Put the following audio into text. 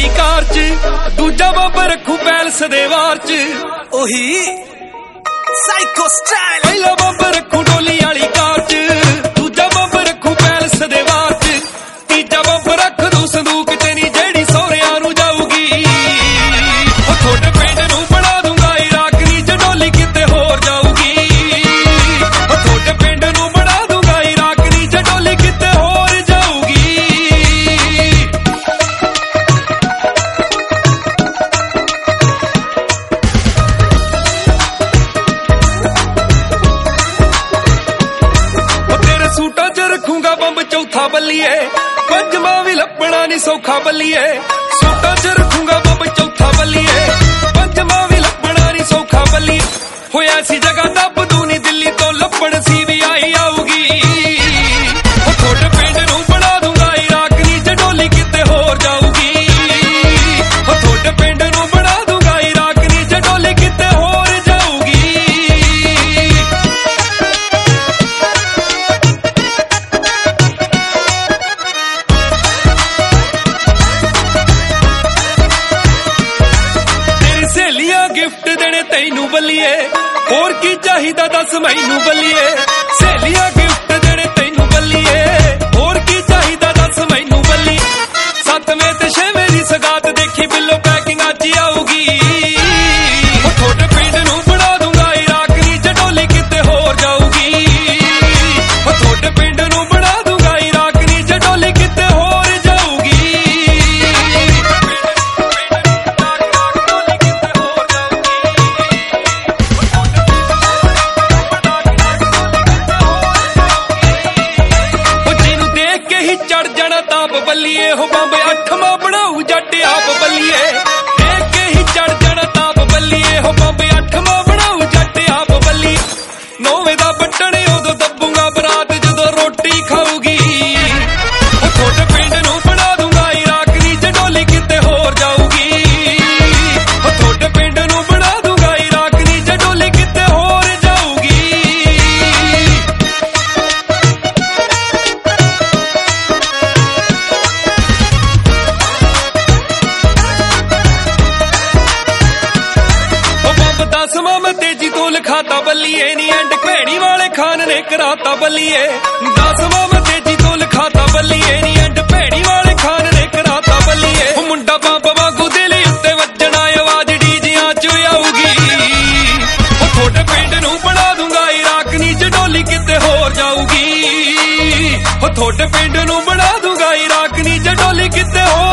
वाली कार च दूजा बंब रखू पैलस दे वार च ओही साइको स्टाइल पहला बंब रखू डोली वाली कार च दूजा बंब रखू पैलस दे वार च तीजा बंब रख दू संदूक च नी जेड़ी सोहरिया नू जाऊगी थोड़े पिंड नू बना दूंगा इराक नी च डोली किते होर जाऊगी थोड़े पिंड नू बना दूंगा इराक नी च डोली किते होर जाऊगी सूटा च रखूंगा बंब चौथा बल्लिए पंजवा भी लपना नहीं सौखा बल्लिए सूटा च रखूंगा बंब चौथा बल्लिए पंजवा भी लपना नहीं सौखा बल्लिए हो ऐसी जगह दब दूनी दिल्ली तो लपड़ सी भी आई आऊगी थोड़े पिंड नू बना दूंगा इराक नी च डोली किते होर जाऊगी थोड़े पिंड नू बना दूंगा इराक नी च डोली किते होर जाऊगी गिफ्ट देने तैनू बल्लिए होर की चाहिदा दस मैनू बल्लिए सहेलियां गिफ्ट देने तैनू बल्लिए होर की चाहिदा दस मैनू बल्लिए सतवें ते छेवें दी सगात देखी बिल्लो पैकिंग अज आऊगी थोड़े पिंड नू बना दूंगा इराक नी च डोली किते होर जाऊगी थोड़े पिंड नू बना दूंगा इराक नी च डोली किते होर जाऊगी चढ़ जाना ताप बल्लिए हो बंब अठवां बनाऊ जट आप बल्लिए देख के ही चढ़ जाना ताप बल्लिए हो बंब अठवां बनाऊ जट आप बल्लिए नौवें दा बट्टन उदों दबूंगा बरात जदों रोटी खाऊगी थोड़े पिंड नू बना दूंगा इराक नी च डोली किते होर जाऊगी थोड़े पिंड नू बना दूंगा इराक नी च डोली किते होर जाऊगी दसवां मैं तेजी तो लिखाता बल्लिए नी एंड भेड़ी वाले खान ने कराता बल्लिए दसवां मैं तेजी तो लिखाता बल्लिए नी एंड भेड़ी वाले खान ने कराता बल्लिए मुंडा पंप वागू दिल उत्ते वजना आवाज डीजियां च आऊगी थोड़े पिंड नू बना दूंगा इराक नी च डोली किते होर जाऊगी थोड़े पिंड नू बना दूंगा इराक नी च डोली किते होर